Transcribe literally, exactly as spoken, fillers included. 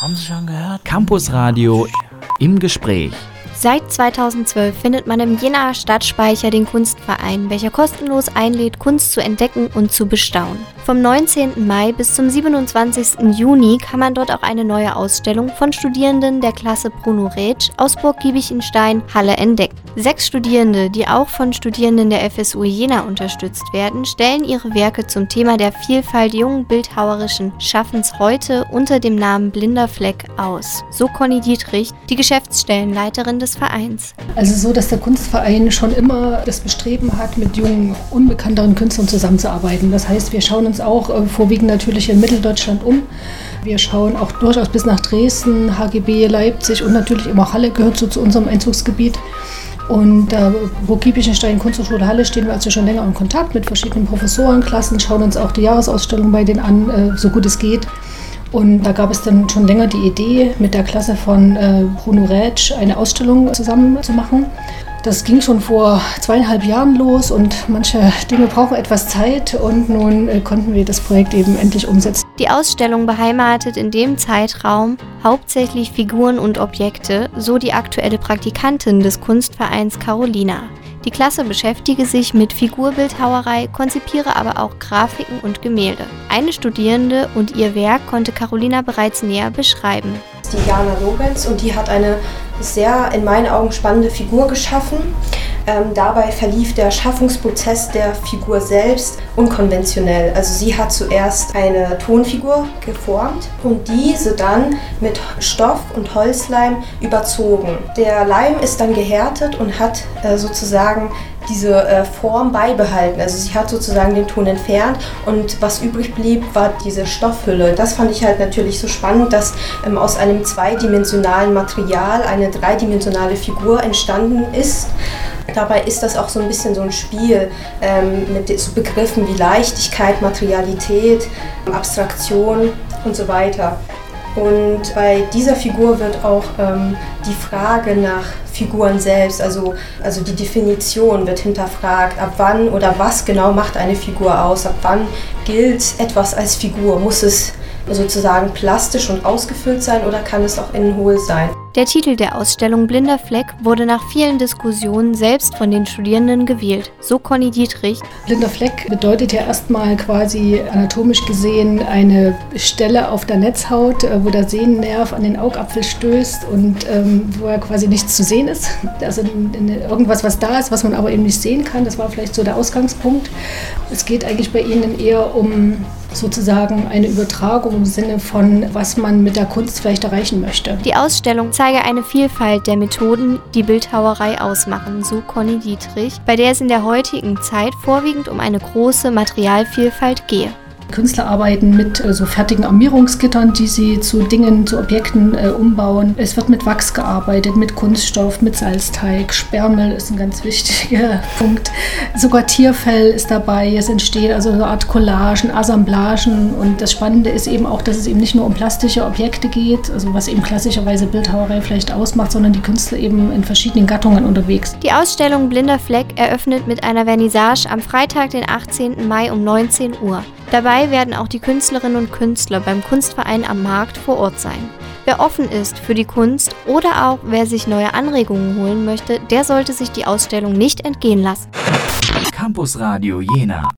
Haben Sie schon gehört? Campusradio im Gespräch. Seit zweitausendzwölf findet man im Jenaer Stadtspeicher den Kunstverein, welcher kostenlos einlädt, Kunst zu entdecken und zu bestaunen. Vom neunzehnten Mai bis zum siebenundzwanzigsten Juni kann man dort auch eine neue Ausstellung von Studierenden der Klasse Bruno Rätsch aus Burg Giebichenstein, Halle entdecken. Sechs Studierende, die auch von Studierenden der F S U Jena unterstützt werden, stellen ihre Werke zum Thema der Vielfalt jungen bildhauerischen Schaffens heute unter dem Namen Blinder Fleck aus. So Conny Dietrich, die Geschäftsstellenleiterin des Vereins. Also so, dass der Kunstverein schon immer das Bestreben hat, mit jungen, unbekannteren Künstlern zusammenzuarbeiten. Das heißt, wir schauen uns auch äh, vorwiegend natürlich in Mitteldeutschland um. Wir schauen auch durchaus bis nach Dresden, H G B, Leipzig und natürlich immer Halle gehört so zu unserem Einzugsgebiet. Und äh, Burg Giebichenstein, Kunsthochschule Halle, stehen wir also schon länger in Kontakt mit verschiedenen Professorenklassen, schauen uns auch die Jahresausstellung bei denen an, äh, so gut es geht. Und da gab es dann schon länger die Idee, mit der Klasse von äh, Bruno Rätsch eine Ausstellung zusammen zu machen. Das ging schon vor zweieinhalb Jahren los und manche Dinge brauchen etwas Zeit und nun äh, konnten wir das Projekt eben endlich umsetzen. Die Ausstellung beheimatet in dem Zeitraum hauptsächlich Figuren und Objekte, so die aktuelle Praktikantin des Kunstvereins Carolina. Die Klasse beschäftige sich mit Figurbildhauerei, konzipiere aber auch Grafiken und Gemälde. Eine Studierende und ihr Werk konnte Carolina bereits näher beschreiben. Die Jana Lorenz und die hat eine sehr in meinen Augen spannende Figur geschaffen. Ähm, dabei verlief der Schaffungsprozess der Figur selbst unkonventionell. Also sie hat zuerst eine Tonfigur geformt und diese dann mit Stoff und Holzleim überzogen. Der Leim ist dann gehärtet und hat äh, sozusagen diese äh, Form beibehalten. Also sie hat sozusagen den Ton entfernt und was übrig blieb, war diese Stoffhülle. Das fand ich halt natürlich so spannend, dass ähm, aus einem zweidimensionalen Material eine dreidimensionale Figur entstanden ist. Dabei ist das auch so ein bisschen so ein Spiel ähm, mit so Begriffen wie Leichtigkeit, Materialität, Abstraktion und so weiter. Und bei dieser Figur wird auch ähm, die Frage nach Figuren selbst, also, also die Definition wird hinterfragt, ab wann oder was genau macht eine Figur aus, ab wann gilt etwas als Figur, muss es sozusagen plastisch und ausgefüllt sein oder kann es auch innen hohl sein? Der Titel der Ausstellung Blinder Fleck wurde nach vielen Diskussionen selbst von den Studierenden gewählt, so Conny Dietrich. Blinder Fleck bedeutet ja erstmal quasi anatomisch gesehen eine Stelle auf der Netzhaut, wo der Sehnerv an den Augapfel stößt und ähm, wo er quasi nichts zu sehen ist. Also irgendwas, was da ist, was man aber eben nicht sehen kann, das war vielleicht so der Ausgangspunkt. Es geht eigentlich bei Ihnen eher um sozusagen eine Übertragung im Sinne von, was man mit der Kunst vielleicht erreichen möchte. Die Ausstellung zeige eine Vielfalt der Methoden, die Bildhauerei ausmachen, so Conny Dietrich, bei der es in der heutigen Zeit vorwiegend um eine große Materialvielfalt gehe. Künstler arbeiten mit äh, so fertigen Armierungsgittern, die sie zu Dingen, zu Objekten äh, umbauen. Es wird mit Wachs gearbeitet, mit Kunststoff, mit Salzteig. Sperrmüll ist ein ganz wichtiger Punkt. Sogar Tierfell ist dabei. Es entsteht also eine Art Collagen, Assemblagen. Und das Spannende ist eben auch, dass es eben nicht nur um plastische Objekte geht, also was eben klassischerweise Bildhauerei vielleicht ausmacht, sondern die Künstler eben in verschiedenen Gattungen unterwegs. Die Ausstellung Blinder Fleck eröffnet mit einer Vernissage am Freitag, den achtzehnten Mai um neunzehn Uhr. Dabei werden auch die Künstlerinnen und Künstler beim Kunstverein am Markt vor Ort sein. Wer offen ist für die Kunst oder auch wer sich neue Anregungen holen möchte, der sollte sich die Ausstellung nicht entgehen lassen. Campusradio Jena.